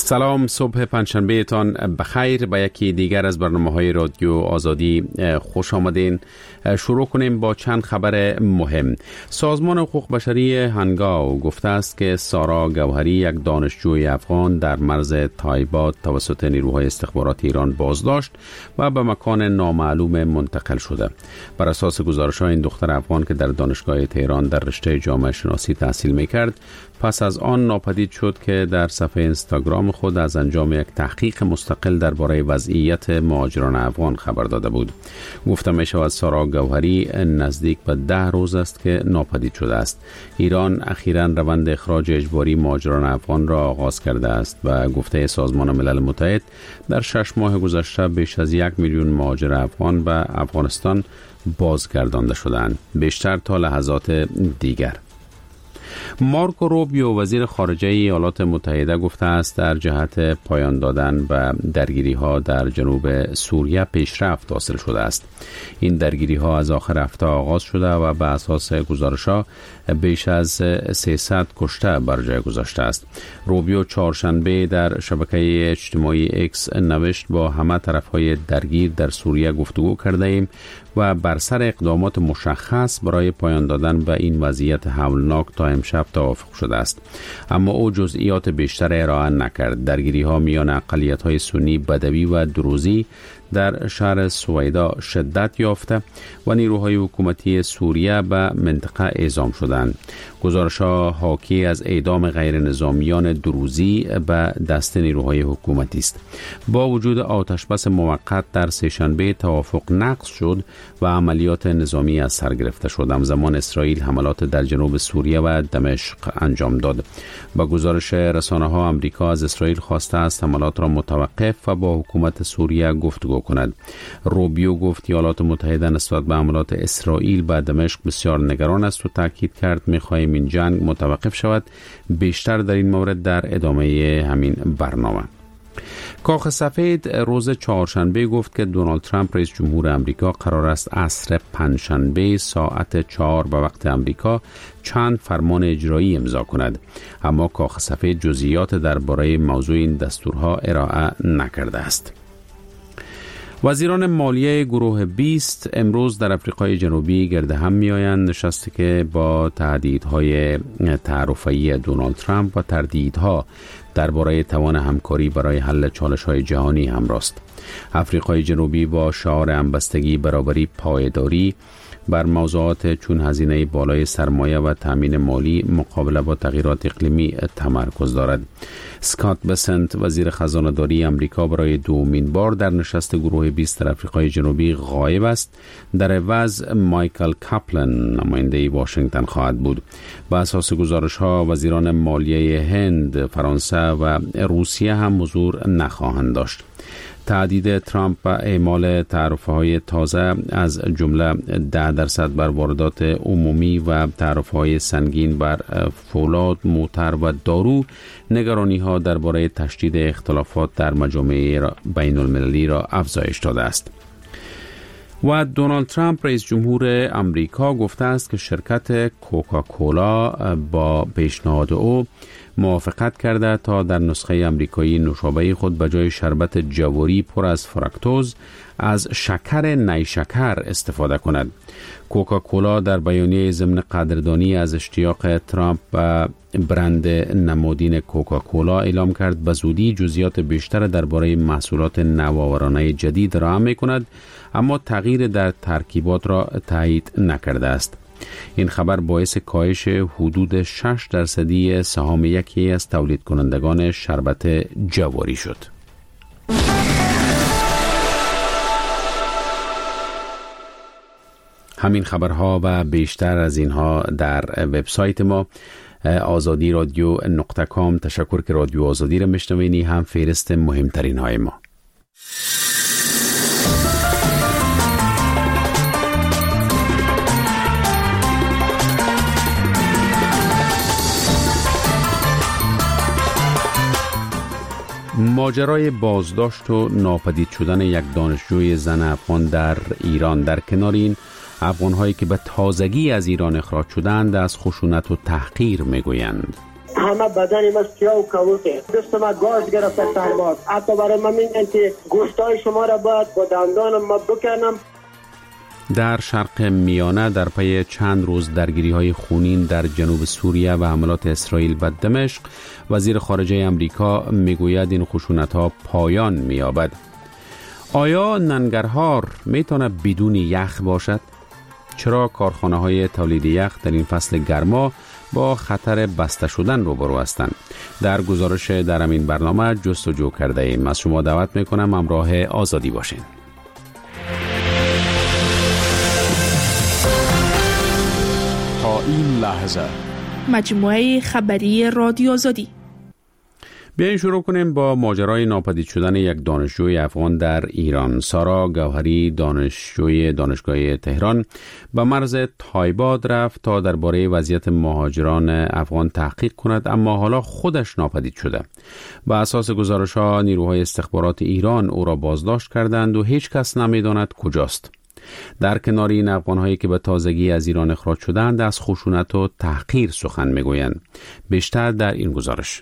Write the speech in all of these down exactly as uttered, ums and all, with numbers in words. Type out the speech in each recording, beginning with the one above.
سلام، صبح پنجشنبه تان بخیر. به یکی دیگر از برنامه‌های رادیو آزادی خوش آمدین. شروع کنیم با چند خبر مهم. سازمان حقوق بشری هنگاو گفته است که سارا گوهری، یک دانشجوی افغان، در مرز تایباد توسط نیروهای استخبارات ایران بازداشت و به مکان نامعلوم منتقل شده. بر اساس گزارش‌های این دختر افغان که در دانشگاه تهران در رشته جامعه شناسی تحصیل می‌کرد، پس از آن ناپدید شد که در صفحه اینستاگرام خود از انجام یک تحقیق مستقل درباره وضعیت مهاجران افغان خبر داده بود. گفته می شود سارا گوهری نزدیک به ده روز است که ناپدید شده است. ایران اخیراً روند اخراج اجباری مهاجران افغان را آغاز کرده است و گفته سازمان ملل متحد در شش ماه گذشته بیش از یک میلیون مهاجر افغان به افغانستان بازگردانده شدند، بیشتر تا لحظات دیگر. مارکو روبیو وزیر خارجه ایالات متحده گفته است در جهت پایان دادن به درگیری‌ها در جنوب سوریه پیشرفت حاصل شده است. این درگیری‌ها از آخر هفته آغاز شده و به اساس گزارش‌ها بیش از سیصد کشته بر جای گذاشته است. روبیو چهارشنبه در شبکه اجتماعی اکس نوشت با همه طرف‌های درگیر در سوریه گفتگو کرده ایم و بر سر اقدامات مشخص برای پایان دادن به این وضعیت هولناک تا امشب توافق شده است. اما او جزئیات بیشتر ارائه نکرد. درگیری‌ها میان اقلیت‌های سنی بدوی و دروزی در شهر سویدا شدت یافته و نیروهای حکومتی سوریه به منطقه اعزام شدند. گزارش‌ها حاکی از اعدام غیر نظامیان دروزی به دست نیروهای حکومتی است. با وجود آتشبس موقت در سه‌شنبه توافق نقض شد و عملیات نظامی از سر گرفته شد. همزمان اسرائیل حملات در جنوب سوریه و دمشق انجام داد. با گزارش رسانه‌ها آمریکا از اسرائیل خواسته است حملات را متوقف و با حکومت سوریه گفتگو کند. روبیو گفت ایالات متحده نسبت به حملات اسرائیل به دمشق بسیار نگران است و تاکید کرد می‌خواهیم این جنگ متوقف شود. بیشتر در این مورد در ادامه همین برنامه. کاخ سفید روز چهارشنبه گفت که دونالد ترامپ رئیس جمهور آمریکا قرار است عصر پنجشنبه ساعت چهار به وقت آمریکا چند فرمان اجرایی امضا کند، اما کاخ سفید جزئیات درباره موضوع این دستورها ارائه نکرده است. وزیران مالیه گروه بیست امروز در آفریقای جنوبی گرد هم می‌آیند، نشستی که با تهدیدهای تعرفه‌ای دونالد ترامپ و تردیدها درباره توان همکاری برای حل چالش‌های جهانی همراه است. آفریقای جنوبی با شعار همبستگی، برابری، پایداری بر موضوعات چون هزینه بالای سرمایه و تامین مالی، مقابله با تغییرات اقلیمی تمرکز دارد. اسکات بسنت وزیر خزانه‌داری آمریکا برای دومین بار در نشست گروه بیست در آفریقای جنوبی غایب است. در عوض مایکل کاپلن نماینده واشنگتن خواهد بود. با اساس گزارش‌ها وزیران مالیه هند، فرانسه و روسیه هم حضور نخواهند داشت. تهدید ترامپ و اعمال تعرفه‌های تازه از جمله ده درصد بر واردات عمومی و تعرفه‌های سنگین بر فولاد، موتر و دارو نگرانی‌ها درباره تشدید اختلافات در مجامع بین المللی را افزایش داده است. و دونالد ترامپ رئیس جمهور آمریکا گفته است که شرکت کوکاکولا با پیشنهاد او موافقت کرده تا در نسخه آمریکایی نوشابه خود به جای شربت جواری پر از فرکتوز از شکر نیشکر استفاده کند. کوکاکولا در بیانیه ضمن قدردانی از اشتیاق ترامپ به برند نمادین کوکاکولا اعلام کرد به زودی جزئیات بیشتر درباره محصولات نوآورانه جدید را می کند، اما تغییر در ترکیبات را تایید نکرده است. این خبر باعث کاهش حدود شش درصدی سهام یکی از تولید کنندگان شربت جواری شد. همین خبرها و بیشتر از اینها در وبسایت ما آزادی رادیو نقطه کام. تشکر که رادیو آزادی را میشنوینی. هم فهرست مهمترین های ما. ماجرای بازداشت و ناپدید شدن یک دانشجوی زن افغان در ایران، در کنار این افغان‌هایی که به تازگی از ایران اخراج شدند از خشونت و تحقیر می‌گویند. همه بدن ما سیاه و کبوته. دست ما گاز گرفته سرباز. حتی برای من میگن که گوشتای شما را باید با دندانم ما بکنم. در شرق میانه در پی چند روز درگیری‌های خونین در جنوب سوریه و حملات اسرائیل به دمشق، وزیر خارجه امریکا میگوید این خشونت‌ها پایان می‌یابد. آیا ننگرهار میتونه بدون یخ باشد؟ چرا کارخانه‌های تولید یخ در این فصل گرما با خطر بسته شدن روبرو هستند؟ در گزارش در همین برنامه جستجو کرده ایم. از شما دعوت میکنم همراه آزادی باشین. تا این لحظه مجموعه خبری رادیو آزادی. بیاین شروع کنیم با ماجرای ناپدید شدن یک دانشجوی افغان در ایران. سارا گوهری، دانشجوی دانشگاه تهران، به مرز تایباد رفت تا درباره وضعیت مهاجران افغان تحقیق کند، اما حالا خودش ناپدید شده. بر اساس گزارش‌ها نیروهای استخبارات ایران او را بازداشت کردند و هیچ کس نمی‌داند کجاست. در کنار این افغان‌هایی که به تازگی از ایران اخراج شدند، از خشونت و تحقیر سخن می‌گویند. بیشتر در این گزارش.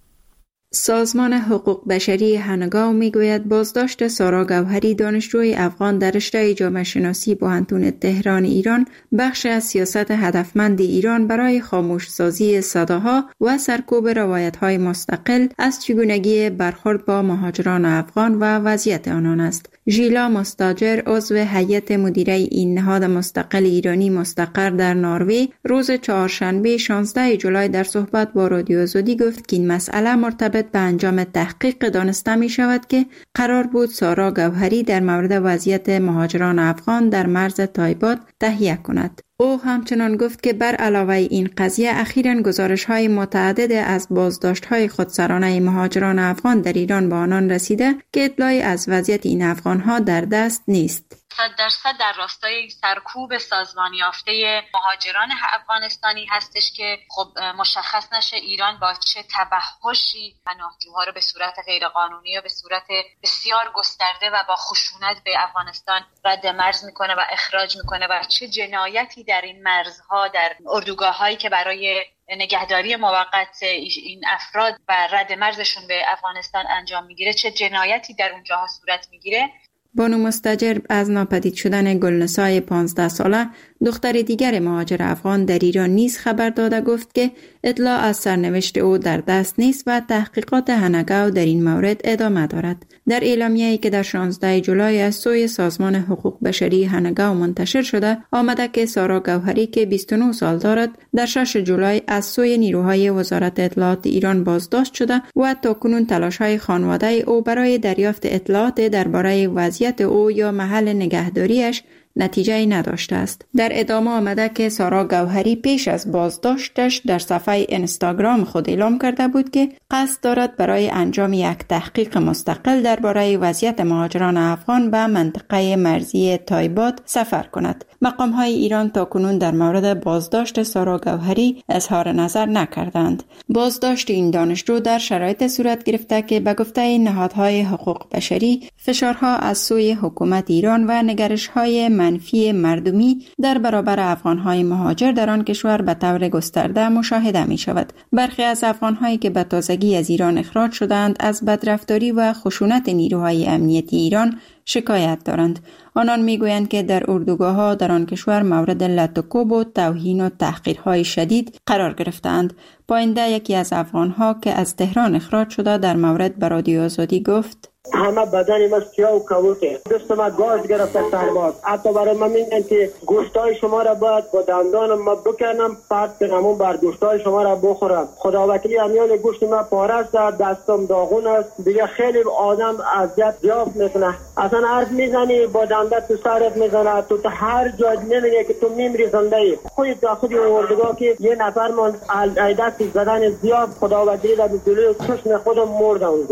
سازمان حقوق بشری هنگاو میگوید بازداشت سارا گوهری، دانشجوی افغان در رشته جامعه شناسی پوهنتون تهران ایران، بخش از سیاست هدفمند ایران برای خاموش سازی صداها و سرکوب روایت‌های مستقل از چگونگی برخورد با مهاجران افغان و وضعیت آنان است. ژیلا مستاجر، عضو هیئت مدیره این نهاد مستقل ایرانی مستقر در نروژ، روز چهارشنبه شانزده ژولای در صحبت با رادیو آزادی گفت که این مسئله مرتبط به انجام تحقیق دانسته می شود که قرار بود سارا گوهری در مورد وضعیت مهاجران افغان در مرز تایباد تهیه کند. او همچنان گفت که بر علاوه این قضیه اخیراً گزارش‌های متعدد از بازداشت‌های خودسرانه مهاجران افغان در ایران به آنان رسیده که اطلاعی از وضعیت این افغان‌ها در دست نیست. صد درصد در راستای سرکوب سازمان یافته مهاجران افغانستانی هستش که خب مشخص نشه ایران با چه تبهشی پناهجوها رو به صورت غیرقانونی و به صورت بسیار گسترده و با خشونت به افغانستان رد مرز میکنه و اخراج میکنه و چه جنایتی در این مرزها، در اردوگاه‌هایی که برای نگهداری موقت این افراد و رد مرزشون به افغانستان انجام میگیره، چه جنایتی در اونجاها صورت میگیره. بانو مستاجر از ناپدید شدن گلنسای پانزده ساله، دختر دیگر مهاجر افغان در ایران نیز خبر داده گفت که اطلاع از سرنوشت او در دست نیست و تحقیقات هنگاو در این مورد ادامه دارد. در اعلامیه‌ای که در شانزده ژولای از سوی سازمان حقوق بشری هنگاو منتشر شده، آمده که سارا گوهری که بیست و نه سال دارد در شش ژولای از سوی نیروهای وزارت اطلاعات ایران بازداشت شده و تاکنون تلاش‌های خانواده او برای دریافت اطلاعات درباره وضعیت او یا محل نگهداریش نتیجه نداشته است. در ادامه آمده که سارا گوهری پیش از بازداشتش در صفحه اینستاگرام خود اعلام کرده بود که قصد دارد برای انجام یک تحقیق مستقل درباره وضعیت مهاجران افغان به منطقه مرزی تایباد سفر کند. مقام‌های ایران تاکنون در مورد بازداشت سارا گوهری اظهار نظر نکردند. بازداشت این دانشجو در شرایط صورت گرفته که به گفته نهادهای حقوق بشری فشارها از سوی حکومت ایران و نگرش‌های منفی مردمی در برابر افغان‌های مهاجر در آن کشور به طور گسترده مشاهده می‌شود. برخی از افغان‌هایی که به تازگی از ایران اخراج شدند از بدرفتاری و خشونت نیروهای امنیتی ایران شکایت دارند. آنان میگویند که در اردوگاه‌ها در آن کشور مورد لط و کوب و توهین و تحقیرهای شدید قرار گرفتند. پاینده یکی از افغان‌ها که از تهران اخراج شده در مورد به رادیو آزادی گفت: همه بدن ما سیاه و کبوته. دست ما گاز گرفته سرباز. حتی برای من میگن که گوشتای شما را باید با دندانم ما بکنم، پرت کنم بر گوشتای شما را بخورم. خداوکیلی امیال گوشت ما پاره است، دستم داغون است. دیگه خیلی آدم اذیت یافت میکنه. اصلا حرف میزنی با دنده تو سرت میزنه، تو تا هر جای نمیگه که تو میمیری زنده ای. خودت خودی اردوگاه که یه نفر من دست زدن زیاد خداوکیلی در جلوی چشم خودم مرد اونجا.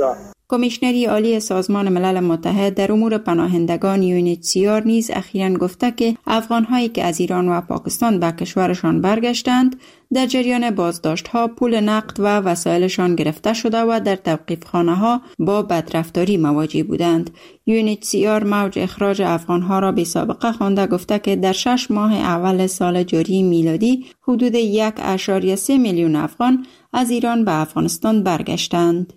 کمیشنری عالی سازمان ملل متحد در امور پناهندگان یو ان اچ سی آر نیز اخیراً گفته که افغان‌هایی که از ایران و پاکستان به کشورشان برگشتند در جریان بازداشت‌ها پول نقد و وسایلشان گرفته شده و در توقیف‌خانه‌ها با بدرفتاری مواجه بودند. یو ان اچ سی آر موج اخراج افغان‌ها را بی‌سابقه خوانده گفته که در شش ماه اول سال جاری میلادی حدود یک اشاریه سه میلیون افغان از ایران به افغانستان برگشتند.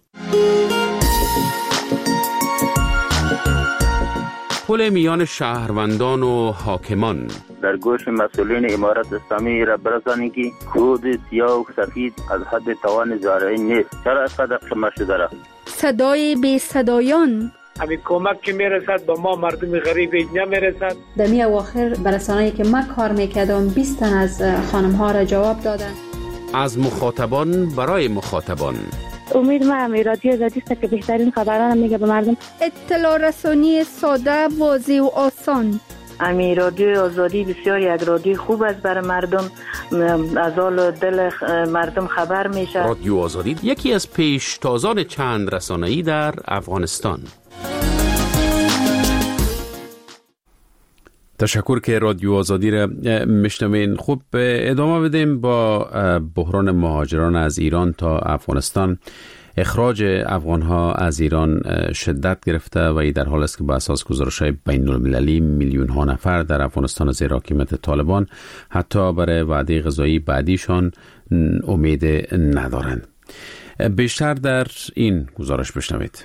پل میان شهروندان و حاکمان در گوش مسئولین امارت اسلامی را برسانید که کود سیاه و سفید از حد توان زارعی نیست. چرا اینقدر قیمت شده را؟ صدای بی صدایان همین کمک که میرسد به ما مردم غریب نمیرسد. در می اواخر برسانه‌ای که من کار میکردم بیست تن از خانم ها را جواب دادن. از مخاطبان برای مخاطبان. امید ما هم رادیو آزادی است که بهترین خبران میگه به مردم. اطلاع رسانی ساده، واضح و آسان. امی رادیو آزادی بسیار یک رادیو خوب است برای مردم، از حال دل مردم خبر میشه. رادیو آزادی یکی از پیشتازان چند رسانه‌ای در افغانستان. تشکر که رادیو آزادی را میشنوین. خوب ادامه بدیم با بحران مهاجران از ایران تا افغانستان. اخراج افغانها از ایران شدت گرفته و این در حال است که با اساس گزارش‌های بین المللی میلیون ها نفر در افغانستان زیر حاکمیت طالبان حتی برای وعده غذایی بعدیشان امید ندارند. بیشتر در این گزارش بشنوید.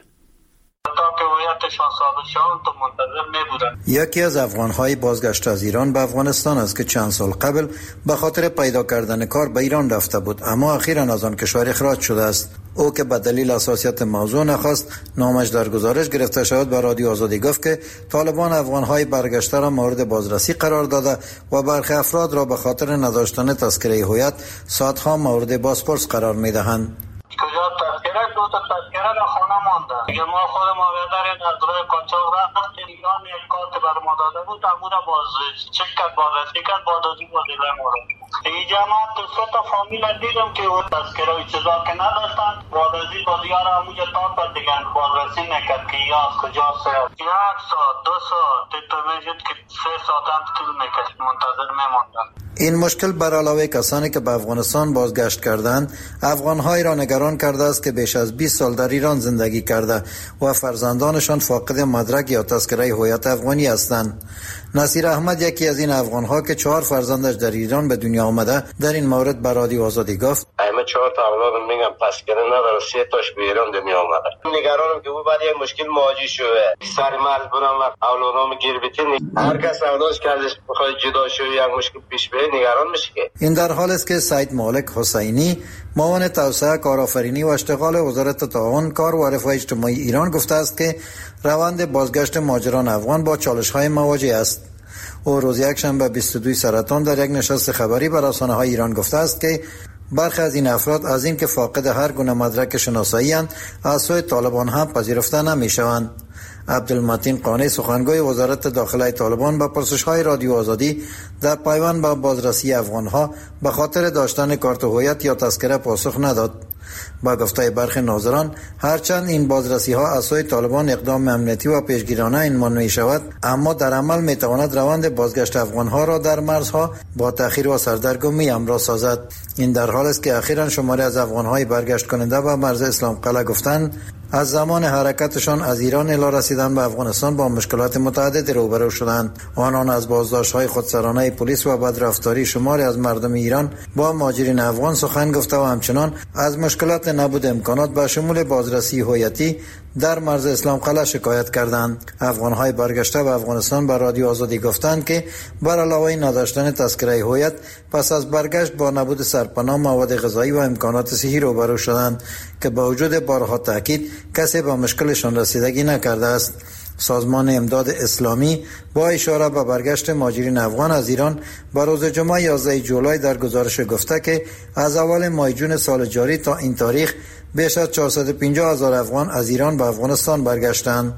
یکی از افغان‌های بازگشت از ایران به افغانستان است که چند سال قبل به خاطر پیدا کردن کار به ایران رفته بود اما اخیراً از آن کشور اخراج شده است. او که به دلیل حساسیت موضوع نخواست نامش در گزارش گرفته شد به رادیو آزادی گفت که طالبان افغان‌های برگشته را مورد بازرسی قرار داده و برخی افراد را به خاطر نداشتن تذکره هویت ساعتها مورد بازپرس قرار می‌دهند. کجا تذکره دو تا تذکره در خانه مانده. دیگه ما خود ما بیادرین از روی قاچاق رفتیم ایران یک کارت بر ما داده بود امورا باز چک کرد بازرسی کرد بعد از این وزیله مورد این جماعت سه تا فامیل دیدم که اون تذکره و چیزا که نداشتن بعد از این بازیار همونجا تا پر دیگن بازرسی نکرد که یا از کجا ساعت یک ساعت دو ساعت تو میشد که سه ساعت هم طول میکشد منتظر میماندن. این مشکل بر علاوه کسانی که به افغانستان بازگشت کردند افغان‌های را نگران کرده است که بیش از بیست سال در ایران زندگی کرده و فرزندانشان فاقد مدرک یا تذکره هویت افغانی هستند. نصیر احمد یکی از این افغان‌ها که چهار فرزندش در ایران به دنیا آمده در این مورد به رادیو آزادی گفت همه چهار تا اولادم میگم تذکره نداره سه تاش به ایران دنیا آمده. نگرانم که او بعد یک مشکل مواجه شده سر مرز برام اولادام گیر بتین هر کس اولادش که ازش بخواد جدا شه یک مشکل پیش بیاد نگران میشه. این در حال است که سید مالک حسینی معاون توسعه کارآفرینی و اشتغال وزارت تعاون کار و رفاه اجتماعی ایران گفته است که روند بازگشت مهاجران افغان با چالش‌های مواجه است. او روز یکشنبه بیست و دو سرطان در یک نشست خبری بر رسانه‌های ایران گفته است که برخی از این افراد از این که فاقد هر گونه مدرک شناسایی اند از سوی طالبان هم پذیرفته نمی‌شوند. عبدالمتین قانی سخنگوی وزارت داخله طالبان با پرسش‌های رادیو آزادی در پیوند با بازرسی افغان‌ها به خاطر داشتن کارت هویت یا تذکره پاسخ نداد. با گفته برخی ناظران هرچند این بازرسی ها از سوی طالبان اقدام امنیتی و پیشگیرانه عنوان می شود اما در عمل می تواند روند بازگشت افغان ها را در مرزها با تأخیر و سردرگمی همراه سازد. این در حال است که اخیراً شماری از افغان های برگشت کننده به مرز اسلام قلعه گفتند از زمان حرکتشان از ایران الی رسیدن به افغانستان با مشکلات متعدد روبرو شدند. آنان از بازداشت‌های خودسرانه پلیس و بدرفتاری شماری از مردم ایران با مهاجرین افغان سخن گفته و همچنان از مشکلات نبود امکانات به شمول بازرسی هویتی در مرز اسلام قلعه شکایت کردند. افغان‌های برگشته به افغانستان به رادیو آزادی گفتند که بر علاوه نداشتن تذکره هویت پس از برگشت با نبود سرپناه، مواد غذایی و امکانات صحی روبرو شدند که با وجود بارها تاکید کسی به مشکلشان رسیدگی نکرده است. سازمان امداد اسلامی با اشاره به برگشت مهاجرین افغان از ایران به روز جمعه یازده جولای در گزارش گفته که از اول ماه جون سال جاری تا این تاریخ بیش از چهارصد و پنجاه هزار افغان از ایران به افغانستان برگشتند.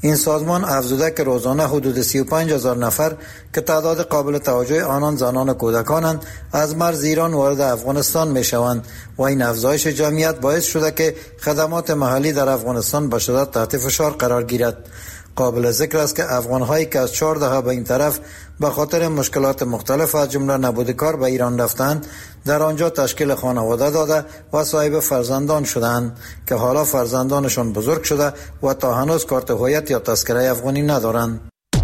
این سازمان افزوده که روزانه حدود سی و پنج هزار نفر که تعداد قابل توجه آنان زنان و کودکانند از مرز ایران وارد افغانستان می شوند و این افزایش جمعیت باعث شده که خدمات محلی در افغانستان به شدت تحت فشار قرار گیرد. قابل ذکر است که افغان‌هایی که از چهار دهه به این طرف به خاطر مشکلات مختلف از جمله نبود کار به ایران رفتند، در آنجا تشکیل خانواده داده و صاحب فرزندان شدند که حالا فرزندانشان بزرگ شده و تا هنوز کارت هویت یا تذکره افغانی ندارند.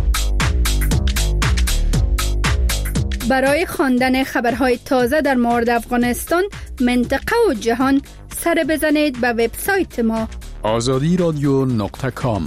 برای خواندن خبرهای تازه در مورد افغانستان، منطقه و جهان، سر بزنید به وبسایت ما آزادی رادیو نقطه کام.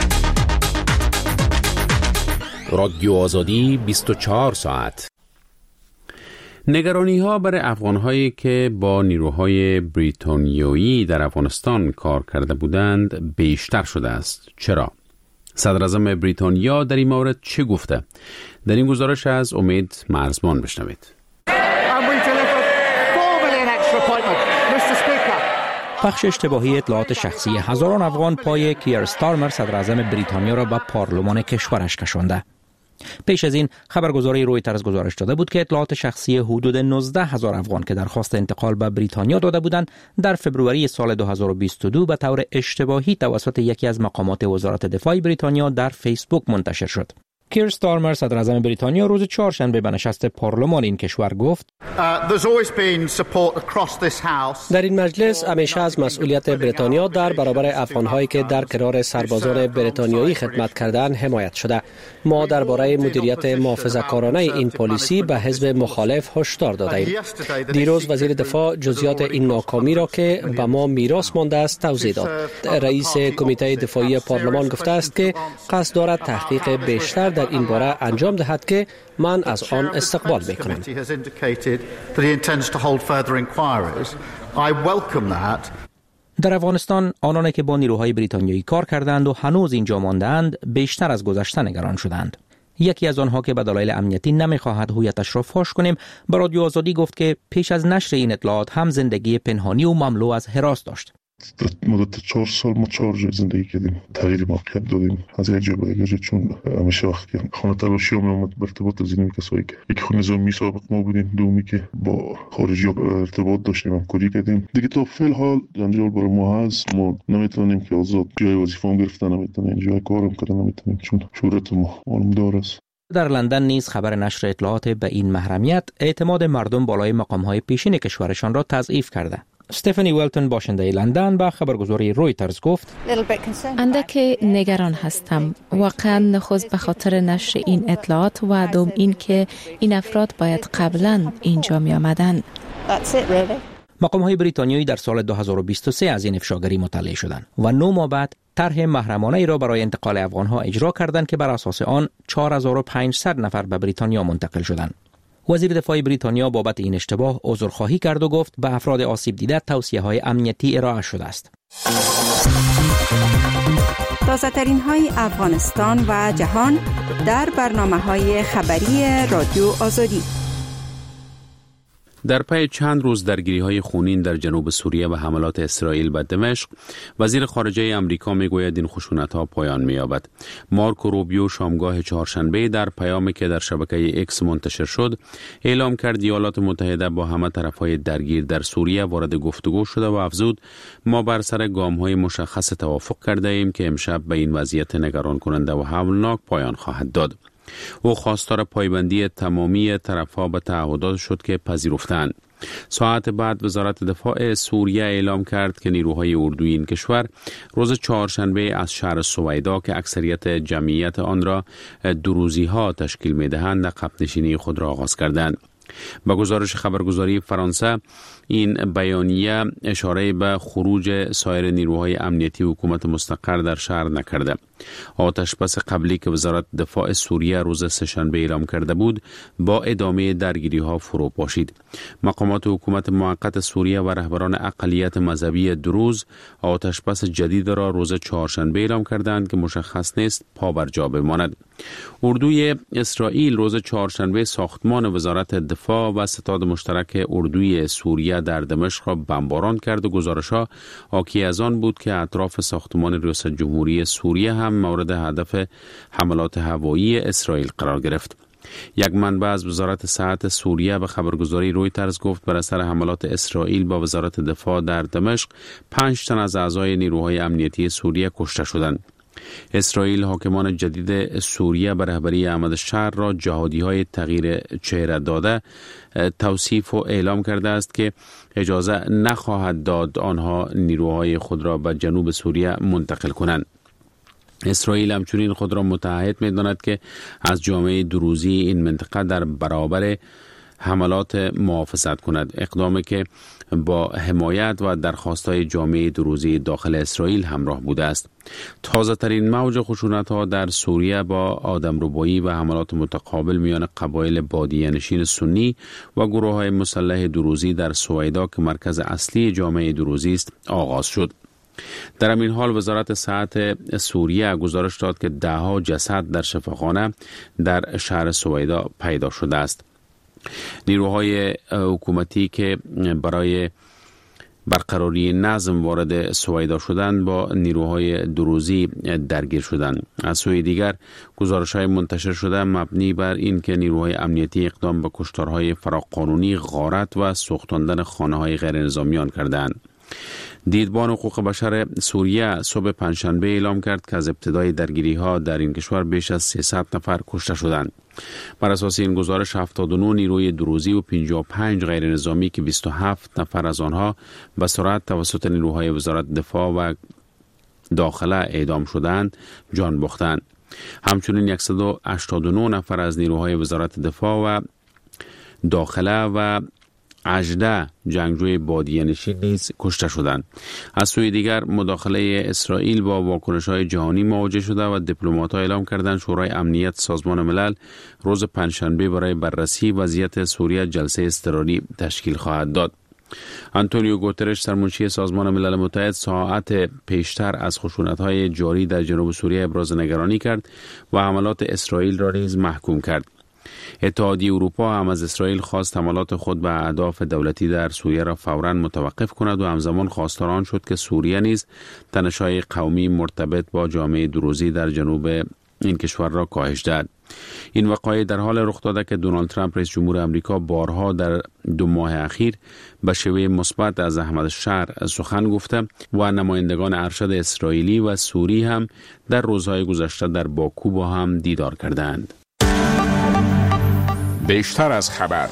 رادیو آزادی بیست و چهار ساعت. نگرانی ها برای افغان هایی که با نیروهای بریتانیایی در افغانستان کار کرده بودند بیشتر شده است. چرا؟ صدر اعظم بریتانیا در این مورد چه گفته؟ در این گزارش از امید مرزبان بشنوید. پخش اشتباهی اطلاعات شخصی هزاران افغان پای کیر استارمر صدر اعظم بریتانیا را به پارلمان کشورش کشانده. پیش از این خبرگزاری رویترز گزارش داده بود که اطلاعات شخصی حدود نوزده هزار افغان که درخواست انتقال به بریتانیا داده بودند در فبروری سال دو هزار و بیست و دو به طور اشتباهی توسط یکی از مقامات وزارت دفاع بریتانیا در فیسبوک منتشر شد. کیر استارمر صدر اعظم بریتانیا روز چهارشنبه به نشست پارلمان این کشور گفت در این مجلس همیشه از مسئولیت بریتانیا در برابر افغان‌هایی که در کنار سربازان بریتانیایی خدمت کردند حمایت شده. ما درباره مدیریت محافظه‌کارانه این پالیسی به حزب مخالف هشدار دادیم. دیروز وزیر دفاع جزئیات این ناکامی را که به ما میراث مانده است توضیح داد. رئیس کمیته دفاعی پارلمان گفته است که قصد دارد تحقیق بیشتر در این باره انجام دهد که من از آن استقبال میکنم. در افغانستان آنانی که با نیروهای بریتانیایی کار کردند و هنوز اینجا ماندند بیشتر از گذشته نگران شدند. یکی از آنها که به دلایل امنیتی نمیخواهد هویتش را فاش کنیم به رادیو آزادی گفت که پیش از نشر این اطلاعات هم زندگی پنهانی و مملو از هراس داشت. در مدت چهار سال ما چهار جای زندگی کردیم، تغییر موقعیت دادیم از یک جا به یک جا، چون همیشه وقتی خانه تلاشی هم اومد به ارتباط از این کسایی که یک خونه نظامی سابق ما بودیم، دومی که با خارجی ارتباط داشتیم همکاری کردیم دیگه. تا فعل حال جنجال برای ما هست، ما نمیتونیم که آزاد جای وظیفه هم گرفتن، نمیتونیم جای کارم کردن، نمیتونیم چون شهرت ما معلومدار است. در لندن نیز خبر نشر اطلاعات به این محرمیت اعتماد مردم بالای مقام‌های پیشین کشورشان را تضعیف کرده. استفانی ولتون باشنده لندن با خبرگزاری رویترز گفت اندک نگران هستم. واقعا نخست به خاطر نشر این اطلاعات و دوم این که این افراد باید قبلا اینجا می آمدن. مقام‌های بریتانیایی در سال دو هزار و بیست و سه از این افشاگری مطلع شدند و نه ماه بعد طرح محرمانه ای را برای انتقال افغان‌ها اجرا کردند که بر اساس آن چهار هزار و پانصد نفر به بریتانیا منتقل شدند. وزیر دفاع بریتانیا بابت این اشتباه عذرخواهی کرد و گفت به افراد آسیب دیده توصیه‌های امنیتی ارائه شده است. تازه ترین های افغانستان و جهان در برنامه‌های خبری رادیو آزادی. در پی چند روز درگیری‌های خونین در جنوب سوریه و حملات اسرائیل به دمشق، وزیر خارجه آمریکا میگوید این خشونت‌ها پایان می‌یابد. مارکو روبیو شامگاه چهارشنبه در پیامی که در شبکه اکس منتشر شد، اعلام کرد ایالات متحده با همه طرف‌های درگیر در سوریه وارد گفتگو شده و افزود ما بر سر گام‌های مشخص توافق کرده ایم که امشب به این وضعیت نگران کننده و هولناک پایان خواهد داد. او خواستار پایبندی تمامی طرف‌ها به تعهدات شد که پذیرفتند. ساعت بعد وزارت دفاع سوریه اعلام کرد که نیروهای اردوی این کشور روز چهارشنبه از شهر سویدا که اکثریت جمعیت آن را دروزی‌ها تشکیل می‌دهند عقب نشینی خود را آغاز کردند. با گزارش خبرگزاری فرانسه، این بیانیه اشاره به خروج سایر نیروهای امنیتی حکومت مستقر در شهر نکرده. آتش بس قبلی که وزارت دفاع سوریه روز سه‌شنبه اعلام کرده بود با ادامه درگیری ها فرو پاشید. مقامات حکومت موقت سوریه و رهبران اقلیت مذهبی دروز آتش بس جدید را روز چهارشنبه اعلام کردند که مشخص نیست پا بر جا بماند. اردوی اسرائیل روز چهارشنبه ساختمان وزارت دفاع و ستاد مشترک اردوی سوریه در دمشق را بمباران کرد و گزارش‌ها حاکی از آن بود که اطراف ساختمان ریاست جمهوری سوریه هم مورد هدف حملات هوایی اسرائیل قرار گرفت. یک منبع از وزارت صحت سوریه به خبرگزاری رویترز گفت بر اثر حملات اسرائیل با وزارت دفاع در دمشق پنج تن از اعضای نیروهای امنیتی سوریه کشته شدند. اسرائیل حاکمان جدید سوریه به رهبری احمد شهر را جهادی‌های تغییر چهره داده توصیف و اعلام کرده است که اجازه نخواهد داد آنها نیروهای خود را به جنوب سوریه منتقل کنند. اسرائیل همچنین خود را متعهد می‌داند که از جامعه دروزی این منطقه در برابر حملات محافظت کند، اقدامی که با حمایت و درخواست‌های جامعه دروزی داخل اسرائیل همراه بوده است. تازه ترین موج خشونت‌ها در سوریه با آدمربایی و حملات متقابل میان قبایل بادیه نشین سنی و گروه‌های مسلح دروزی در سویدا که مرکز اصلی جامعه دروزی است آغاز شد. در همین حال وزارت صحت سوریه گزارش داد که ده‌ها جسد در شفاخانه در شهر سویدا پیدا شده است. نیروهای حکومتی که برای برقراری نظم وارد سویدا شدند با نیروهای دروزی درگیر شدند. از سوی دیگر گزارش‌های منتشر شده مبنی بر این که نیروهای امنیتی اقدام به کشتارهای فراقانونی، غارت و سوختاندن خانه‌های غیر نظامیان کردند. دیدبان حقوق بشر سوریه صبح پنجشنبه اعلام کرد که از ابتدای درگیری‌ها در این کشور بیش از سیصد نفر کشته شدند. بر اساس این گزارش هفتاد و نه نیروی دروزی و پنجاه و پنج غیر نظامی که بیست و هفت نفر از آنها به سرعت توسط نیروهای وزارت دفاع و داخله اعدام شدند جان باختند. همچنین صد و هشتاد و نه نفر از نیروهای وزارت دفاع و داخله و هجده جنگجوی بادیه نشین نیز کشته شدند. از سوی دیگر مداخله اسرائیل با واکنش‌های جهانی مواجه شده و دیپلمات‌ها اعلام کردند شورای امنیت سازمان ملل روز پنجشنبه برای بررسی وضعیت سوریه جلسه اضطراری تشکیل خواهد داد. آنتونیو گوترش سرمنشی سازمان ملل متحد ساعت پیشتر از خشونت‌های جاری در جنوب سوریه ابراز نگرانی کرد و حملات اسرائیل را نیز محکوم کرد. اتحادیه اروپا هم از اسرائیل خواست حملات خود به اهداف دولتی در سوریه را فوراً متوقف کند و همزمان خواستار آن شد که سوریه نیز تنش‌های قومی مرتبط با جامعه دروزی در جنوب این کشور را کاهش دهد. این وقایع در حال رخ داده که دونالد ترامپ رئیس جمهور آمریکا بارها در دو ماه اخیر به شیوه مثبت از احمد شهر سخن گفته و نمایندگان ارشد اسرائیلی و سوری هم در روزهای گذشته در باکو با هم دیدار کردند. بیشتر از خبر.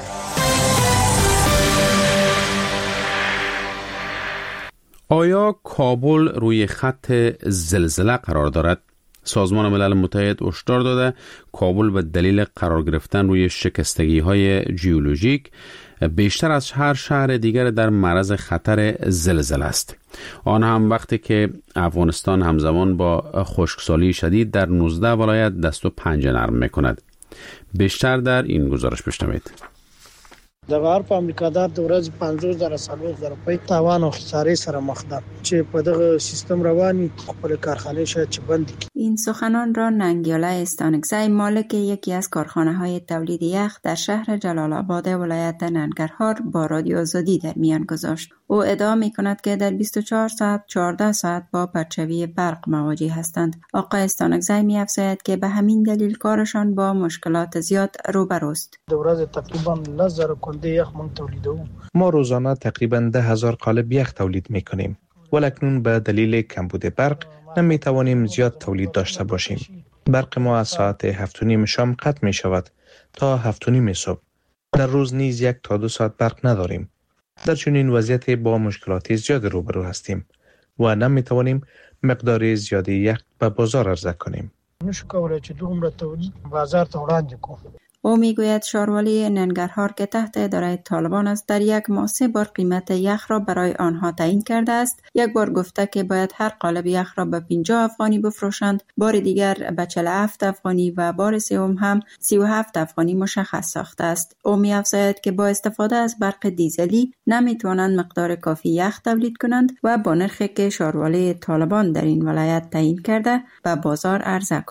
آیا کابل روی خط زلزله قرار دارد؟ سازمان ملل متحد هشدار داده کابل به دلیل قرار گرفتن روی شکستگی‌های ژئولوژیک بیشتر از هر شهر دیگر در معرض خطر زلزله است. آن هم وقتی که افغانستان همزمان با خشکسالی شدید در نوزده ولایت دست و پنجه نرم می‌کند. بیشتر در این گزارش بشنوید. د غرب امریکا د ورځ پنځوس زره څلور زره په تاوان او خسارې سره مخ ده چې په دغه سیستم رواني خپل کارخانه شاید چې بند کړي. این سخنان را ننگیاله استانکزی مالک یکی از کارخانه های تولید یخ در شهر جلال آباد ولایت ننگرهار با رادیو آزادی در میان گذاشت. او ادعا می کند که در بیست و چهار ساعت چهارده ساعت با پرچوی برق مواجه هستند. آقای استانکزی می افزاید که به همین دلیل کارشان با مشکلات زیاد روبروست. د ورځ تقریبا لس زره کنده یخ من تولیدو. ما روزانه تقریبا ده هزار قالب یخ تولید می کنیم. ولکنون به دلیل کمبود برق نمی توانیم زیاد تولید داشته باشیم. برق ما از ساعت هفت و نیم شام قطع می شود تا هفت و نیم صبح. در روز نیز یک تا دو ساعت برق نداریم. در چنین وضعیت با مشکلات زیاد روبرو هستیم و نمی توانیم مقدار زیادی یخ به بازار عرضه کنیم. نشو کولای چې دومره تولید بازار ته وړاندې کوو. او میگوید شاروالی ننگرهار که تحت اداره طالبان است در یک ماه سه بار قیمت یخ را برای آنها تعیین کرده است. یک بار گفته که باید هر قالب یخ را به پنجاه افغانی بفروشند، بار دیگر به چهل و هفت افغانی و بار سوم هم سی و هفت افغانی مشخص ساخته است. او می‌افزاید که با استفاده از برق دیزلی نمی‌توانند مقدار کافی یخ تولید کنند و با نرخی که شاروالی طالبان در این ولایت تعیین کرده به بازار عرضه کنند.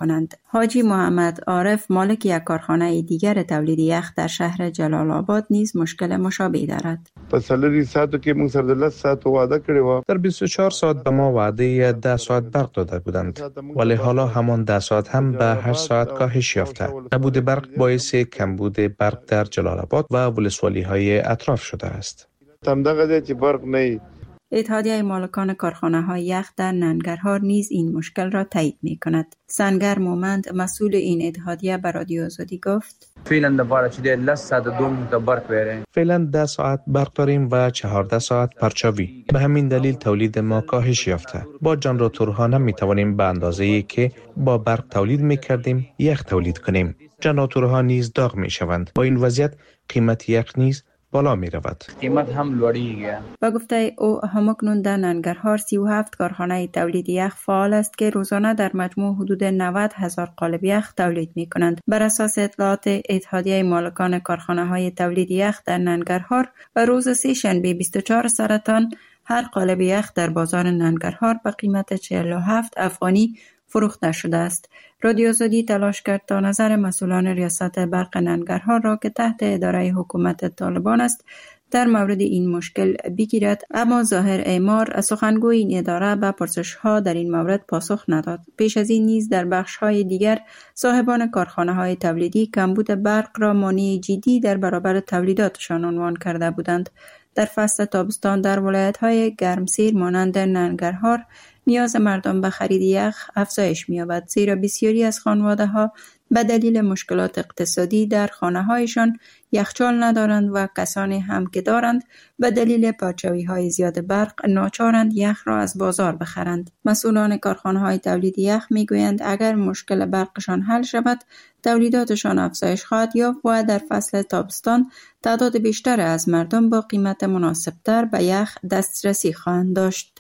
حاجی محمد عارف مالک یک کارخانه دیگر تولید یخ در شهر جلال آباد نیز مشکل مشابه دارد. پسلری ساعتو که موږ سره د لس ساعت وعده کړی و. در بیست و چهار ساعت به ما وعده ده ساعت برق داده بودند، ولی حالا همان ده ساعت هم به هشت ساعت کاهش یافته. نبود برق باعث کمبود برق در جلال آباد و ولسوالی های اطراف شده است. تمدغه چې برق نه. اتحادیه مالکان کارخانه های یخ در ننگرهار نیز این مشکل را تایید می کند. سنگر مومند مسئول این اتحادیه به رادیو آزادی گفت: فعلا دباره چې د لس ساعت دوم د برق وره. فعلا ده ساعت برق داریم و چهارده ساعت پرچاوی. به همین دلیل تولید ما کاهش یافته. با جنراتورها نمی توانیم به اندازه‌ای که با برق تولید می کردیم یخ تولید کنیم. جنراتورها نیز داغ می شوند. با این وضعیت قیمت یخ نیز بالا می رود. قیمت هم لوړیږي. با گفته او همکنون در ننگرهار سی و هفت کارخانه تولید یخ فعال است که روزانه در مجموع حدود نود هزار قالب یخ تولید می کنند. بر اساس اطلاعات اتحادیه مالکان کارخانه های تولید یخ در ننگرهار و روز سه شنبه بیست و چهار سرطان هر قالب یخ در بازار ننگرهار به قیمت چهل و هفت افغانی فروخته شده است. رادیو آزادی تلاش کرد تا نظر مسئولان ریاست برق ننگرهار را که تحت اداره حکومت طالبان است در مورد این مشکل بگیرد، اما ظاهر اعمار سخنگوی این اداره به پرسش‌ها در این مورد پاسخ نداد. پیش از این نیز در بخش‌های دیگر صاحبان کارخانه‌های تولیدی کمبود برق را مانع جدی در برابر تولیداتشان عنوان کرده بودند. در فصل تابستان در ولایت‌های گرمسیر مانند ننگرهار نیاز مردم به خرید یخ افزایش می‌یابد، زیرا بسیاری از خانواده‌ها به دلیل مشکلات اقتصادی در خانه‌هایشان یخچال ندارند و کسانی هم که دارند به دلیل پرچاوی‌های زیاد برق ناچارند یخ را از بازار بخرند. مسئولان کارخانه‌های تولید یخ می‌گویند اگر مشکل برقشان حل شود، تولیداتشان افزایش خواهد یافت و در فصل تابستان تعداد بیشتر از مردم با قیمت مناسب‌تر به یخ دسترسی خواهند داشت.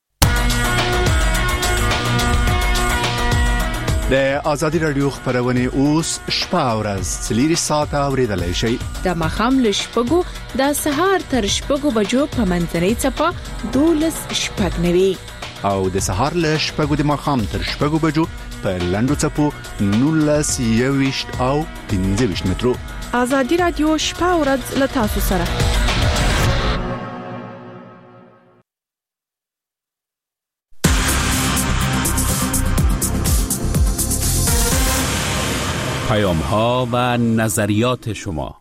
د آزادی رادیو خبرونه اوس شپه ورځ څلور ساعته اوریدلای شئ. د ماښام له شپږو د سهار تر شپږو بجو په منځنۍ څپه دولس شپږ نوي او د سهار له شپږو د ماښام تر شپږو بجو په لنډو څپو نولس یوویشت او پنځه ویشت مترو. آزادی رادیو شپه ورځ له تاسو سره. پیام ها و نظریات شما.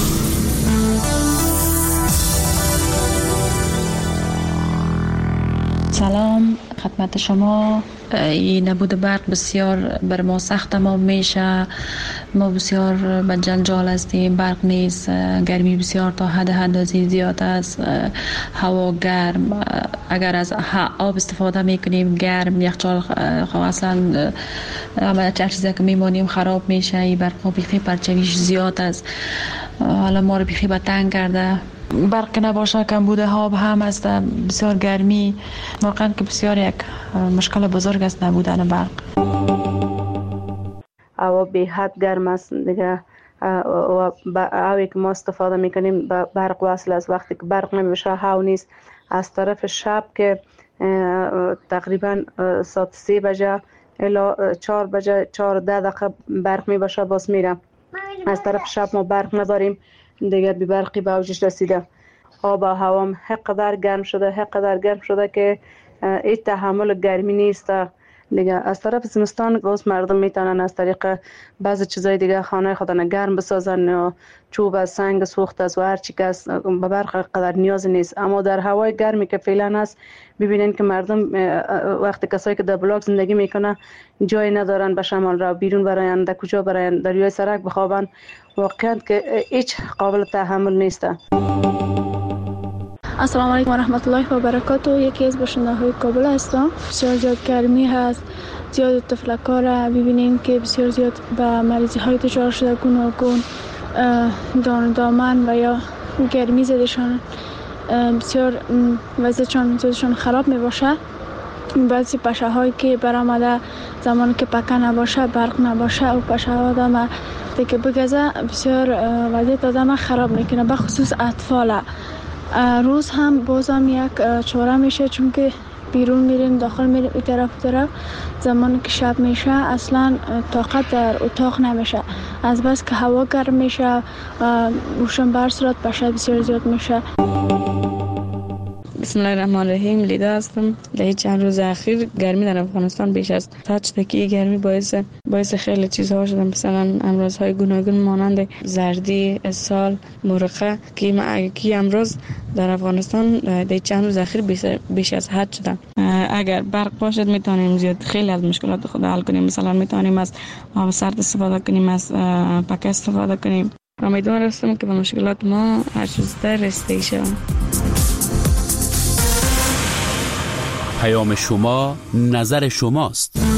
سلام خدمت شما. این نبود برق بسیار بر ما سخت ما میشه. ما بسیار به جنجال هستیم. برق نیست، گرمی بسیار تا حد اندازه زیاد است، هوا گرم. اگر از آب استفاده میکنیم گرم، یخچال اصلا همه چیزی که میمانیم خراب میشه. این برق بیخی پرچویش زیاد است، حالا ما رو بیخی به تنگ کرده. برق نباشه کمبود آب هم است، بسیار گرمی. واقعا که بسیار یک مشکل بزرگ است نبودن برق. هوا به حد گرم است دیگه و هوایی که ما استفاده میکنیم به برق وصل است. وقتی که برق نمیشه هوا نیست. از طرف شب که تقریبا ساعت سه بجه الی چهار بجه چهار ده دقیقه برق میباشه باز میره. از طرف شب ما برق نداریم دیگه، بی برقی به اوجش رسیده. آب و هوام حقدر گرم شده حقدر گرم شده که هیچ تحمل گرمی نیست دیگه. از طرف زمستان گوز مردم میتونن از طریق بعضی چیزای دیگه خانه خودن گرم بسازن، یا چوب سنگ سوخت از و هر چی که به برق قدر نیاز نیست. اما در هوای گرمی که فعلا هست ببینین که مردم وقتی کسایی که در بلاک زندگی میکنه جای ندارن به شمال را بیرون براین، در کجا براین، در روی سرک بخوابن. واقعا که هیچ قابل تحمل نیست. السلام علیکم و رحمت الله و برکاته. یکی از باشنده های کابل هستم. بسیار زیاد گرمی هست، زیاد تفلک‌ها را ببینیم که بسیار زیاد به مریضی های دچار شده، گوناگون دان دامن و یا گرمی زدشان بسیار وضعشان زیادشان خراب می باشه. بعضی پشه هایی که برآمده زمانی که پکه نباشه، برق نباشه، او پشه ها آدم که بگذه بسیار وضعیت آدم خراب میکنه، به خصوص اطفال. روز هم بازم یک چاره میشه، چون که بیرون میریم داخل میریم این طرف طرف، زمانی که شب میشه اصلا طاقت در اتاق نمیشه، از بس که هوا گرم میشه و روشن بر صورت بشه بسیار زیاد میشه. بسم الله الرحمن الرحیم. لیدا هستم. در چند روز اخیر گرمی در افغانستان بیش از حد شده که این گرمی باعث باعث خیلی چیزها شده، مثلا امراض‌های گوناگون مانند زردی، اسهال، مرقه که که امراض در افغانستان در چند روز اخیر بیش از حد شده. اگر برق باشد میتونیم زیاد خیلی از مشکلات خود حل کنیم، مثلا میتونیم از آب سرد استفاده کنیم، از پکه استفاده کنیم. امیدوار هستم که به مشکلات ما هر چه زودتر رسیدگی شویم. پیام شما نظر شماست.